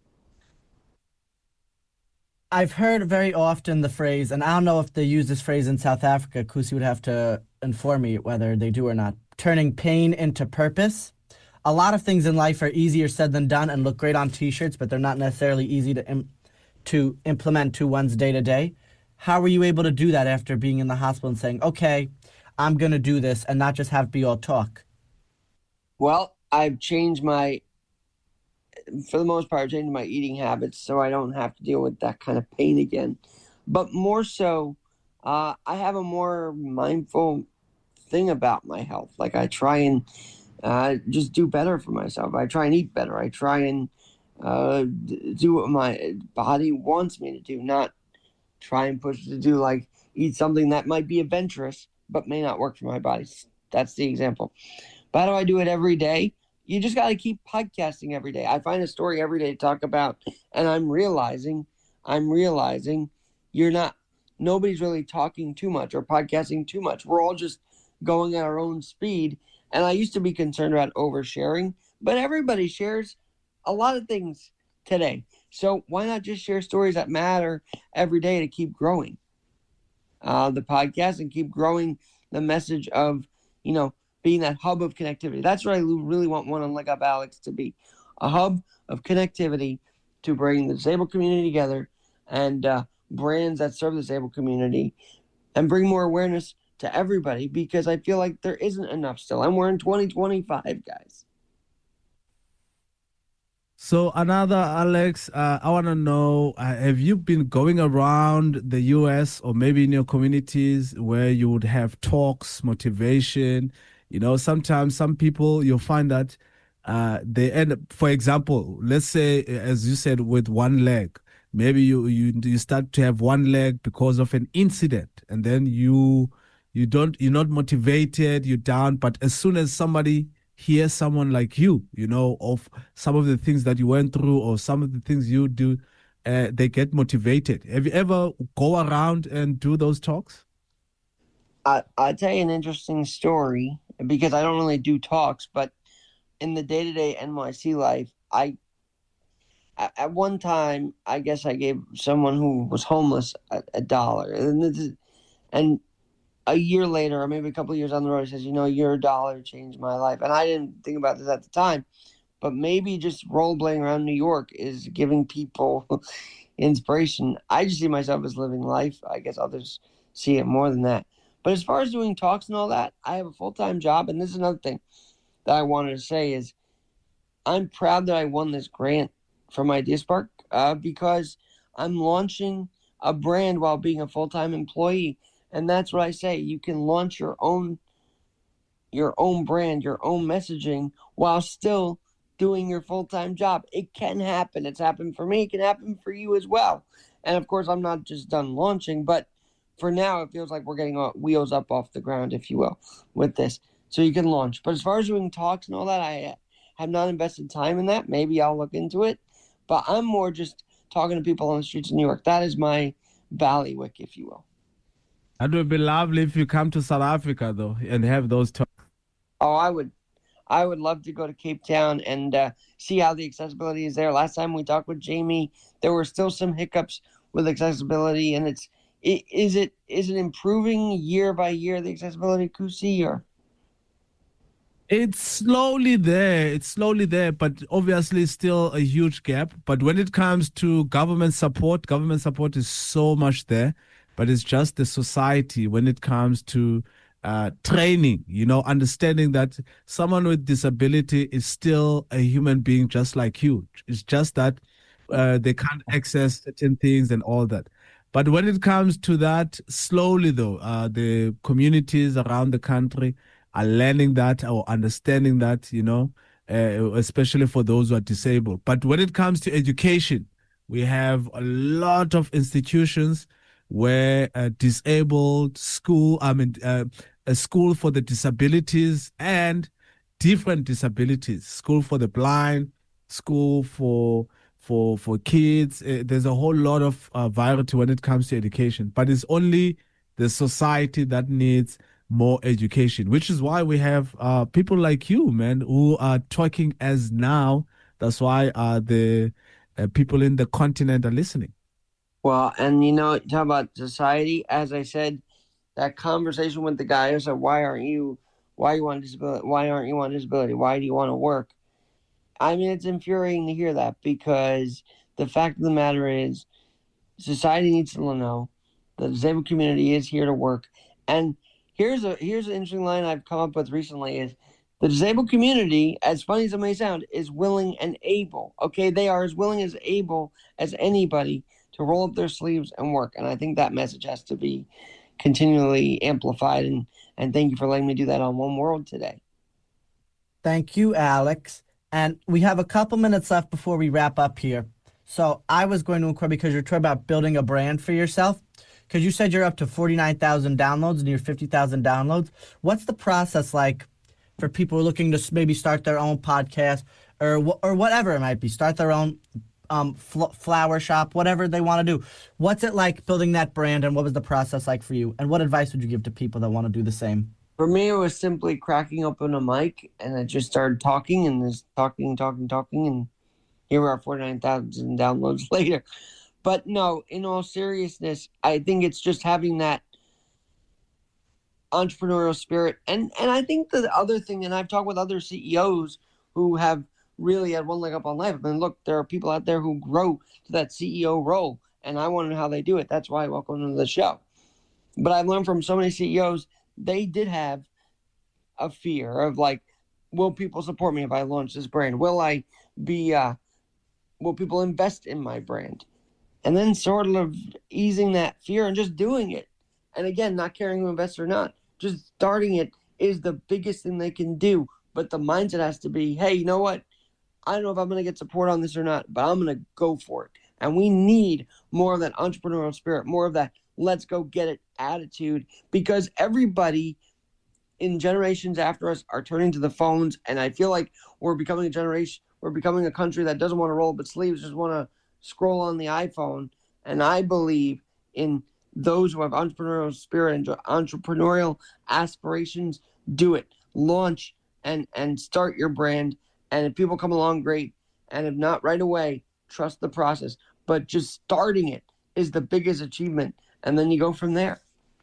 I've heard very often the phrase, and I don't know if they use this phrase in South Africa. Kusi would have to inform me whether they do or not. Turning pain into purpose. A lot of things in life are easier said than done and look great on T-shirts, but they're not necessarily easy to im- to implement to one's day-to-day. How were you able to do that after being in the hospital and saying, okay, I'm going to do this, and not just have it be all talk? Well, I've changed my, for the most part, I've changed my eating habits so I don't have to deal with that kind of pain again. But more so, uh, I have a more mindful thing about my health. Like, I try and uh, just do better for myself. I try and eat better. I try and uh, do what my body wants me to do, not try and push it to do, like, eat something that might be adventurous but may not work for my body. That's the example. But how do I do it every day? You just got to keep podcasting every day. I find a story every day to talk about, and I'm realizing, I'm realizing you're not, nobody's really talking too much or podcasting too much. We're all just going at our own speed. And I used to be concerned about oversharing, but everybody shares a lot of things today. So why not just share stories that matter every day to keep growing uh, the podcast and keep growing the message of, you know, being that hub of connectivity. That's what I really want One on Leg Up Alex to be, a hub of connectivity to bring the disabled community together and uh, brands that serve the disabled community and bring more awareness to everybody, because I feel like there isn't enough still. And we're in twenty twenty-five, guys. So another, Alex, uh, I want to know, uh, have you been going around the U S or maybe in your communities where you would have talks, motivation? You know, sometimes some people, you'll find that uh, they end up, for example, let's say, as you said, with one leg, maybe you, you, you start to have one leg because of an incident, and then you, you don't, you're not motivated, you're down, but as soon as somebody hear someone like you, you know, of some of the things that you went through or some of the things you do, uh, they get motivated. Have you ever go around and do those talks? I, I'll tell you an interesting story, because I don't really do talks, but in the day-to-day N Y C life, I, at, at one time, I guess I gave someone who was homeless a, a dollar. And, this is, and a year later, or maybe a couple of years on the road, he says, you know, your dollar changed my life. And I didn't think about this at the time, but maybe just rollerblading around New York is giving people inspiration. I just see myself as living life. I guess others see it more than that. But as far as doing talks and all that, I have a full-time job. And this is another thing that I wanted to say is I'm proud that I won this grant from IdeaSpark uh, because I'm launching a brand while being a full-time employee. And that's what I say. You can launch your own your own brand, your own messaging while still doing your full-time job. It can happen. It's happened for me. It can happen for you as well. And of course, I'm not just done launching, but for now, it feels like we're getting wheels up off the ground, if you will, with this. So you can launch. But as far as doing talks and all that, I have not invested time in that. Maybe I'll look into it. But I'm more just talking to people on the streets of New York. That is my ballywick, if you will. That would be lovely if you come to South Africa, though, and have those talks. Oh, I would. I would love to go to Cape Town and uh, see how the accessibility is there. Last time we talked with Jamie, there were still some hiccups with accessibility, and it's it, is it is it improving year by year, the accessibility, Kusi, or? It's slowly there. It's slowly there, but obviously still a huge gap. But when it comes to government support, government support is so much there. But it's just the society when it comes to uh, training, you know, understanding that someone with disability is still a human being just like you. It's just that uh, they can't access certain things and all that. But when it comes to that, slowly though, uh, the communities around the country are learning that or understanding that, you know, uh, especially for those who are disabled. But when it comes to education, we have a lot of institutions where uh, disabled school, I mean, uh, a school for the disabilities and different disabilities, school for the blind, school for for for kids. Uh, there's a whole lot of uh, variety when it comes to education, but it's only the society that needs more education, which is why we have uh, people like you, man, who are talking as now. That's why uh, the uh, people in the continent are listening. Well, and you know, talk about society. As I said, that conversation with the guy who said, "Why aren't you? Why you want disability? Why aren't you on disability? Why do you want to work?" I mean, it's infuriating to hear that, because the fact of the matter is, society needs to know the disabled community is here to work. And here's a here's an interesting line I've come up with recently: is the disabled community, as funny as it may sound, is willing and able. Okay, they are as willing as able as anybody to roll up their sleeves and work. And I think that message has to be continually amplified. And, and thank you for letting me do that on One World today. Thank you, Alex. And we have a couple minutes left before we wrap up here. So I was going to inquire, because you're talking about building a brand for yourself, because you said you're up to forty-nine thousand downloads, near fifty thousand downloads. What's the process like for people who are looking to maybe start their own podcast, or or whatever it might be, start their own um, fl- flower shop, whatever they want to do? What's it like building that brand, and what was the process like for you? And what advice would you give to people that want to do the same? For me, it was simply cracking open a mic, and I just started talking and just talking, talking, talking, and here we are forty-nine thousand downloads later. But no, in all seriousness, I think it's just having that entrepreneurial spirit. And and I think the other thing, and I've talked with other C E Os who have really had one leg up on life. I mean, look, there are people out there who grow to that C E O role, and I want to know how they do it. That's why I welcome them to the show. But I've learned from so many C E Os, they did have a fear of, like, will people support me if I launch this brand? Will I be, uh, will people invest in my brand? And then sort of easing that fear and just doing it. And again, not caring who invests or not, just starting it is the biggest thing they can do. But the mindset has to be, hey, you know what? I don't know if I'm going to get support on this or not, but I'm going to go for it. And we need more of that entrepreneurial spirit, more of that let's go get it attitude, because everybody in generations after us are turning to the phones. And I feel like we're becoming a generation, we're becoming a country that doesn't want to roll up its sleeves, just want to scroll on the iPhone. And I believe in those who have entrepreneurial spirit and entrepreneurial aspirations. Do it, launch and and start your brand. And if people come along, great. And if not, right away, trust the process. But just starting it is the biggest achievement, and then you go from there.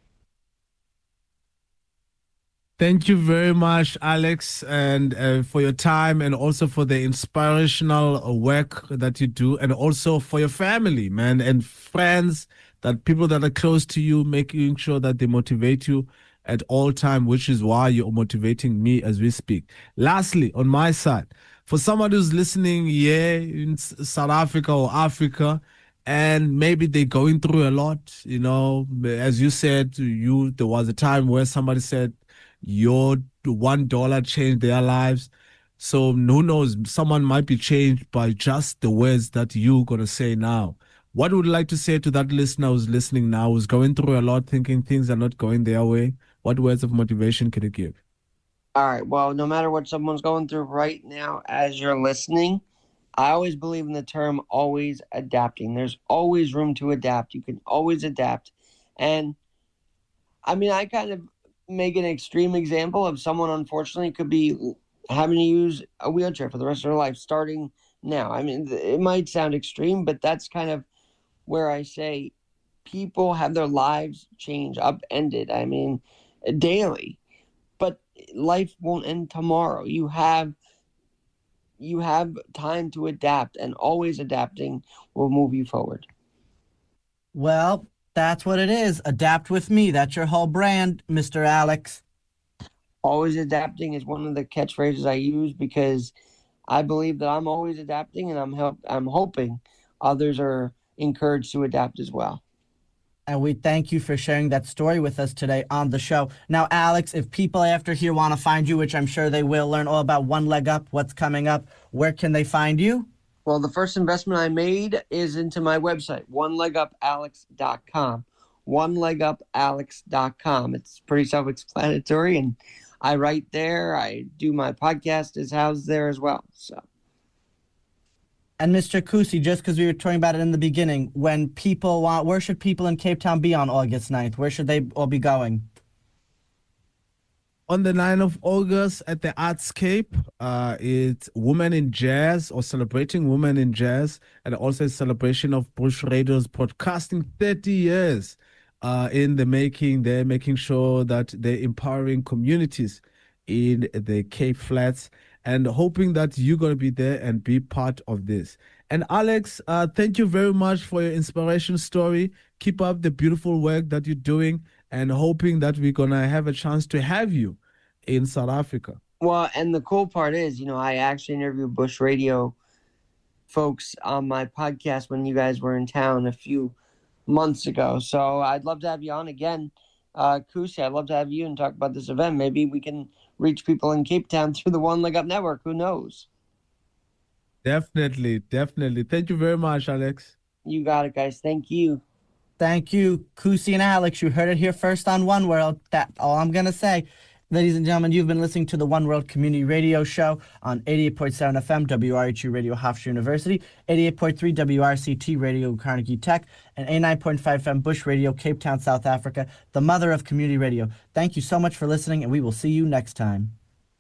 Thank you very much, Alex, and uh, for your time, and also for the inspirational work that you do, and also for your family, man, and friends, that people that are close to you, making sure that they motivate you at all time, which is why you're motivating me as we speak. Lastly, on my side, for somebody who's listening, yeah, in South Africa or Africa, and maybe they're going through a lot, you know, as you said, you there was a time where somebody said, your one dollar changed their lives. So who knows, someone might be changed by just the words that you're going to say now. What would you like to say to that listener who's listening now, who's going through a lot, thinking things are not going their way? What words of motivation can you give? All right. Well, no matter what someone's going through right now, as you're listening, I always believe in the term always adapting. There's always room to adapt. You can always adapt. And I mean, I kind of make an extreme example of someone, unfortunately, could be having to use a wheelchair for the rest of their life starting now. I mean, it might sound extreme, but that's kind of where I say people have their lives changed, upended. I mean, daily. But life won't end tomorrow. You have you have time to adapt, and always adapting will move you forward. Well, that's what it is. Adapt with me. That's your whole brand, Mister Alex. Always adapting is one of the catchphrases I use, because I believe that I'm always adapting, and I'm help, I'm hoping others are encouraged to adapt as well. And we thank you for sharing that story with us today on the show. Now, Alex, if people after here want to find you, which I'm sure they will, learn all about One Leg Up, what's coming up, where can they find you? Well, the first investment I made is into my website, one leg up alex dot com, one leg up alex dot com. It's pretty self-explanatory, and I write there. I do my podcast is housed there as well. So. And Mister Kusi, just because we were talking about it in the beginning, when people want, where should people in Cape Town be on August ninth? Where should they all be going? On the ninth of August at the Artscape, uh, it's Women in Jazz, or celebrating Women in Jazz, and also a celebration of Bush Radio's podcasting thirty years uh, in the making. They're making sure that they're empowering communities in the Cape Flats, and hoping that you're going to be there and be part of this. And Alex, uh, thank you very much for your inspiration story. Keep up the beautiful work that you're doing, and hoping that we're going to have a chance to have you in South Africa. Well, and the cool part is, you know, I actually interviewed Bush Radio folks on my podcast when you guys were in town a few months ago. So I'd love to have you on again. Uh, Kusi, I'd love to have you and talk about this event. Maybe we can reach people in Cape Town through the One Leg Up Network. Who knows? Definitely, definitely. Thank you very much, Alex. You got it, guys. Thank you. Thank you, Kusi and Alex. You heard it here first on One World. That's all I'm going to say. Ladies and gentlemen, you've been listening to the One World Community Radio Show on eighty-eight point seven F M, W R H U Radio Hofstra University, eighty-eight point three W R C T Radio Carnegie Tech, and eighty-nine point five F M Bush Radio, Cape Town, South Africa, the mother of community radio. Thank you so much for listening, and we will see you next time.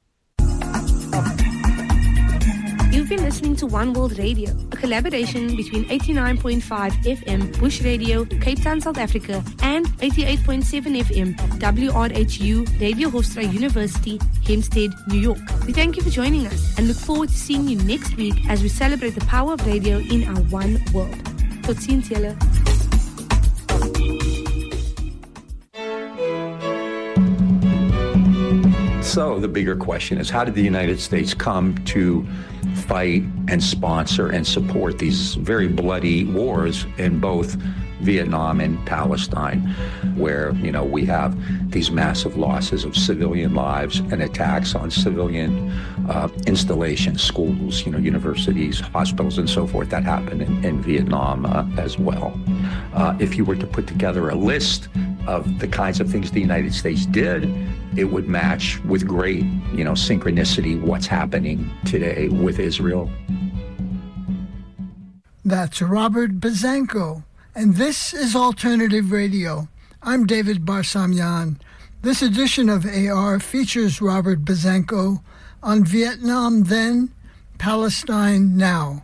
You've been listening to One World Radio, a collaboration between eighty-nine point five F M Bush Radio, Cape Town, South Africa, and eighty-eight point seven F M W R H U Radio Hofstra University, Hempstead, New York. We thank you for joining us and look forward to seeing you next week as we celebrate the power of radio in our one world. Tot ziens, julle. So the bigger question is, how did the United States come to fight and sponsor and support these very bloody wars in both Vietnam and Palestine, where, you know, we have these massive losses of civilian lives and attacks on civilian uh, installations, schools, you know, universities, hospitals, and so forth. That happened in, in Vietnam uh, as well. Uh, if you were to put together a list of the kinds of things the United States did, it would match with great, you know, synchronicity what's happening today with Israel. That's Robert Bazanko, and this is Alternative Radio. I'm David Barsamian. This edition of A R features Robert Bazanko on Vietnam then, Palestine now.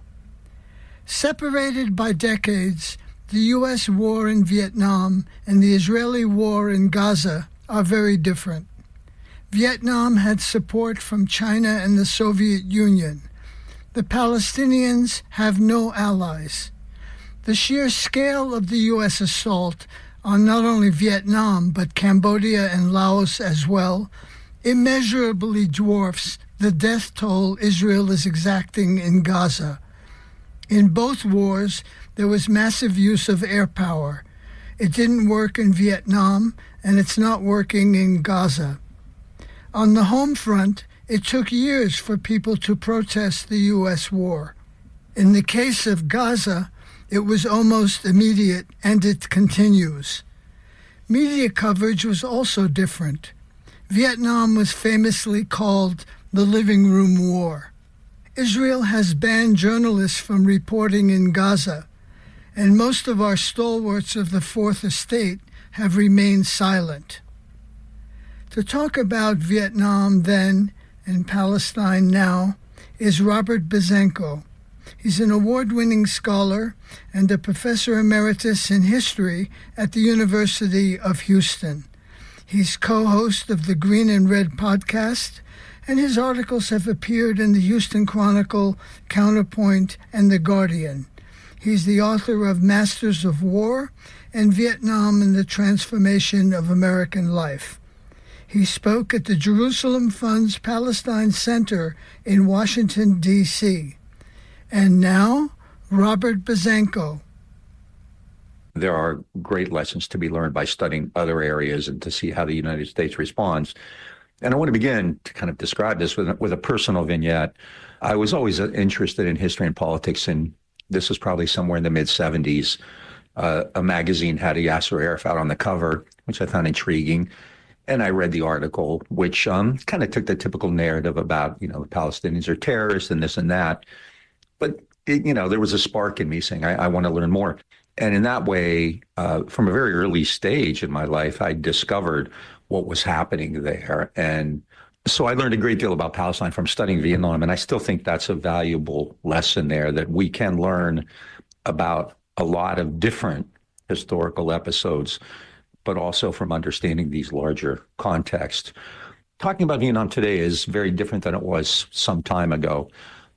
Separated by decades, the U S war in Vietnam and the Israeli war in Gaza are very different. Vietnam had support from China and the Soviet Union. The Palestinians have no allies. The sheer scale of the U S assault on not only Vietnam, but Cambodia and Laos as well, immeasurably dwarfs the death toll Israel is exacting in Gaza. In both wars, there was massive use of air power. It didn't work in Vietnam, and it's not working in Gaza. On the home front, it took years for people to protest the U S war. In the case of Gaza, it was almost immediate, and it continues. Media coverage was also different. Vietnam was famously called the living room war. Israel has banned journalists from reporting in Gaza, and most of our stalwarts of the Fourth Estate have remained silent. To talk about Vietnam then and Palestine now is Robert Bazanko. He's an award-winning scholar and a professor emeritus in history at the University of Houston. He's co-host of the Green and Red podcast, and his articles have appeared in the Houston Chronicle, Counterpoint, and The Guardian. He's the author of Masters of War and Vietnam and the Transformation of American Life. He spoke at the Jerusalem Fund's Palestine Center in Washington, D C And now, Robert Bazanko. There are great lessons to be learned by studying other areas and to see how the United States responds. And I want to begin to kind of describe this with, with a personal vignette. I was always interested in history and politics, and this was probably somewhere in the mid-seventies. uh, a magazine had a Yasser Arafat on the cover, which I found intriguing. And I read the article, which um, kind of took the typical narrative about, you know, the Palestinians are terrorists and this and that. But, it, you know, there was a spark in me saying, I, I want to learn more. And in that way, uh, from a very early stage in my life, I discovered what was happening there. And so I learned a great deal about Palestine from studying Vietnam. And I still think that's a valuable lesson there, that we can learn about a lot of different historical episodes, but also from understanding these larger contexts. Talking about Vietnam today is very different than it was some time ago.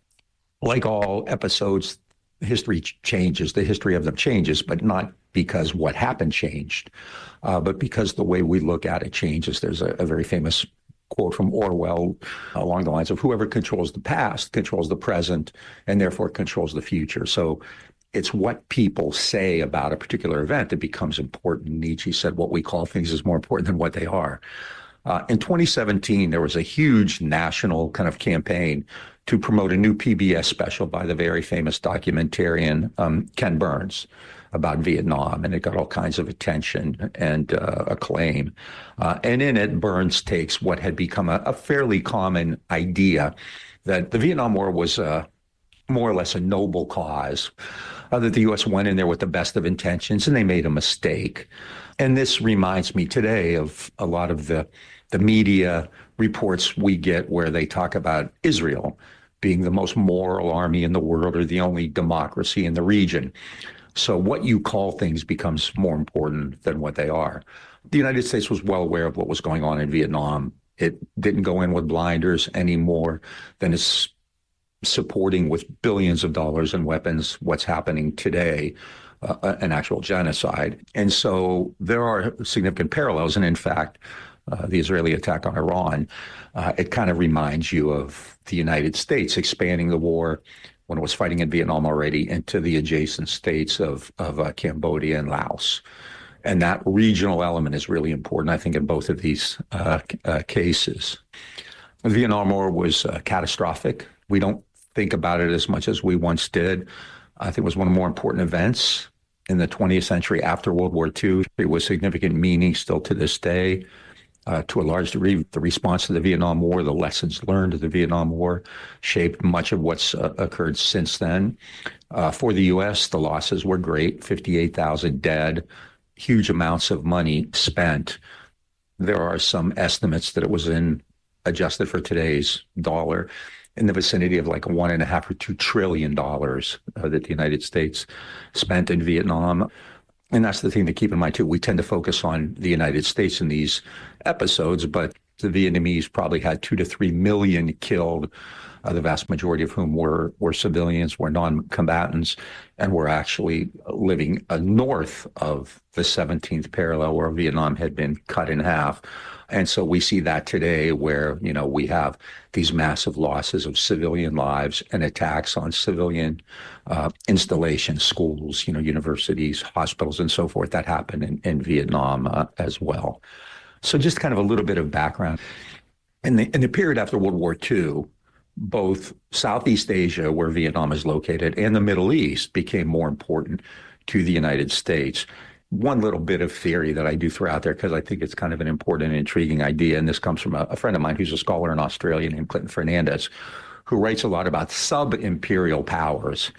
Like all episodes, history changes, the history of them changes, but not because what happened changed, uh, but because the way we look at it changes. There's a, a very famous quote from Orwell along the lines of whoever controls the past controls the present and therefore controls the future. So it's what people say about a particular event that becomes important. Nietzsche said what we call things is more important than what they are. Uh, in twenty seventeen, there was a huge national kind of campaign to promote a new P B S special by the very famous documentarian um, Ken Burns about Vietnam, and it got all kinds of attention and uh, acclaim. Uh, and in it, Burns takes what had become a, a fairly common idea that the Vietnam War was uh, more or less a noble cause, uh, that the U S went in there with the best of intentions and they made a mistake. And this reminds me today of a lot of the, the media reports we get where they talk about Israel being the most moral army in the world or the only democracy in the region. So what you call things becomes more important than what they are. The United States was well aware of what was going on in Vietnam. It didn't go in with blinders any more than it's supporting with billions of dollars in weapons what's happening today, uh, an actual genocide. And so there are significant parallels. And in fact, uh, the Israeli attack on Iran, uh, it kind of reminds you of the United States expanding the war when it was fighting in Vietnam already into the adjacent states of, of uh, Cambodia and Laos. And that regional element is really important, I think, in both of these uh, uh, cases. The Vietnam War was uh, catastrophic. We don't think about it as much as we once did. I think it was one of the more important events in the twentieth century after World War Two. It was significant meaning still to this day. Uh, to a large degree, the response to the Vietnam War, the lessons learned of the Vietnam War shaped much of what's uh, occurred since then. Uh, for the U S, the losses were great, fifty-eight thousand dead, huge amounts of money spent. There are some estimates that it was in, adjusted for today's dollar, in the vicinity of like one and a half or two trillion dollars uh, that the United States spent in Vietnam. And that's the thing to keep in mind, too. We tend to focus on the United States in these episodes, but the Vietnamese probably had two to three million killed, uh, the vast majority of whom were, were civilians, were non-combatants, and were actually living uh, north of the seventeenth parallel where Vietnam had been cut in half. And so we see that today where, you know, we have these massive losses of civilian lives and attacks on civilian uh, installations, schools, you know, universities, hospitals, and so forth that happened in, in Vietnam uh, as well. So just kind of a little bit of background. In the, in the period after World War Two, both Southeast Asia, where Vietnam is located, and the Middle East became more important to the United States. One little bit of theory that I do throw out there because I think it's kind of an important and intriguing idea, and this comes from a, a friend of mine who's a scholar in Australia named Clinton Fernandez, who writes a lot about sub-imperial powers.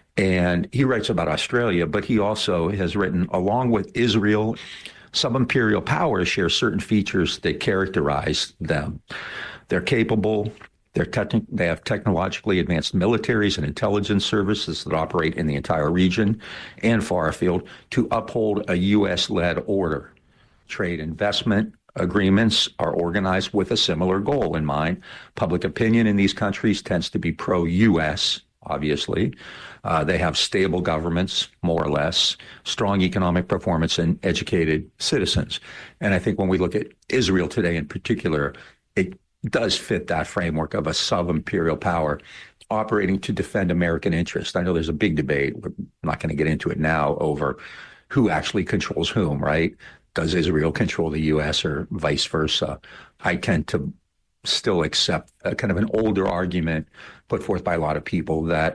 And he writes about Australia, but he also has written, along with Israel, sub-imperial powers share certain features that characterize them. They're capable. They're techni- they have technologically advanced militaries and intelligence services that operate in the entire region and far afield to uphold a U S-led order. Trade investment agreements are organized with a similar goal in mind. Public opinion in these countries tends to be pro-U S, obviously. Uh, they have stable governments, more or less, strong economic performance, and educated citizens. And I think when we look at Israel today in particular, it does fit that framework of a sub-imperial power operating to defend American interests. I know there's a big debate. We're not going to get into it now over who actually controls whom, right? Does Israel control the U S or vice versa? I tend to still accept a kind of an older argument put forth by a lot of people that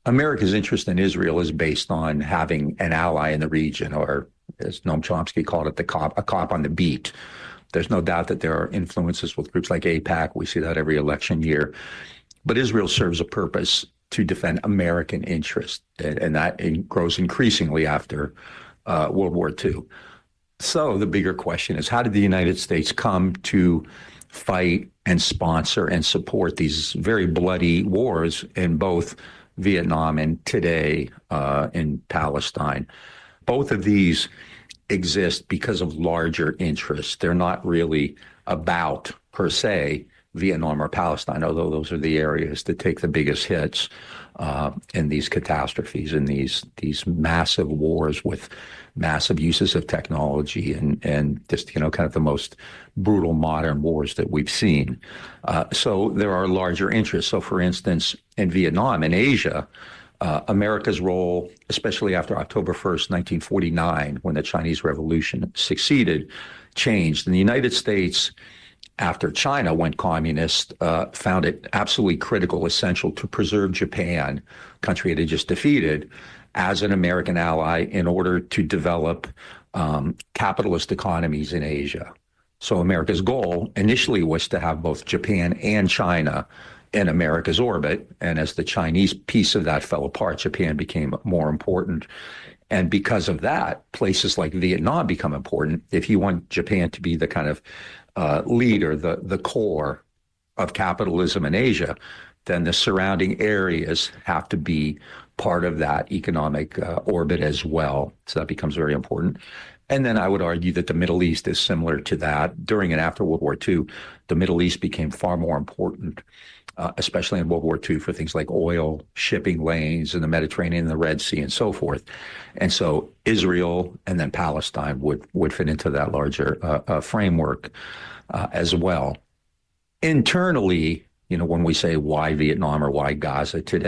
America's interest in Israel is based on having an ally in the region, or as Noam Chomsky called it, the cop, a cop on the beat. There's no doubt that there are influences with groups like AIPAC. We see that every election year. But Israel serves a purpose to defend American interest, and, and that in, grows increasingly after uh, World War Two. So the bigger question is, how did the United States come to fight and sponsor and support these very bloody wars in both Vietnam and today uh, in Palestine? Both of these exist because of larger interests. They're not really about, per se, Vietnam or Palestine, although those are the areas that take the biggest hits uh, in these catastrophes, in these these massive wars with massive uses of technology and, and just, you know, kind of the most brutal modern wars that we've seen. Uh, so there are larger interests. So, for instance, in Vietnam, in Asia, Uh, America's role, especially after October first, nineteen forty-nine, when the Chinese Revolution succeeded, changed. And the United States, after China went communist, uh, found it absolutely critical, essential to preserve Japan, country it had just defeated, as an American ally in order to develop um, capitalist economies in Asia. So America's goal initially was to have both Japan and China in America's orbit. And as the Chinese piece of that fell apart, Japan became more important. And because of that, places like Vietnam become important. If you want Japan to be the kind of uh, leader, the, the core of capitalism in Asia, then the surrounding areas have to be part of that economic uh, orbit as well. So that becomes very important. And then I would argue that the Middle East is similar to that. During and after World War Two, the Middle East became far more important, Uh, especially in World War Two, for things like oil, shipping lanes in the Mediterranean, the Red Sea, and so forth. And so Israel and then Palestine would, would fit into that larger uh, uh, framework uh, as well. Internally, you know, when we say why Vietnam or why Gaza today,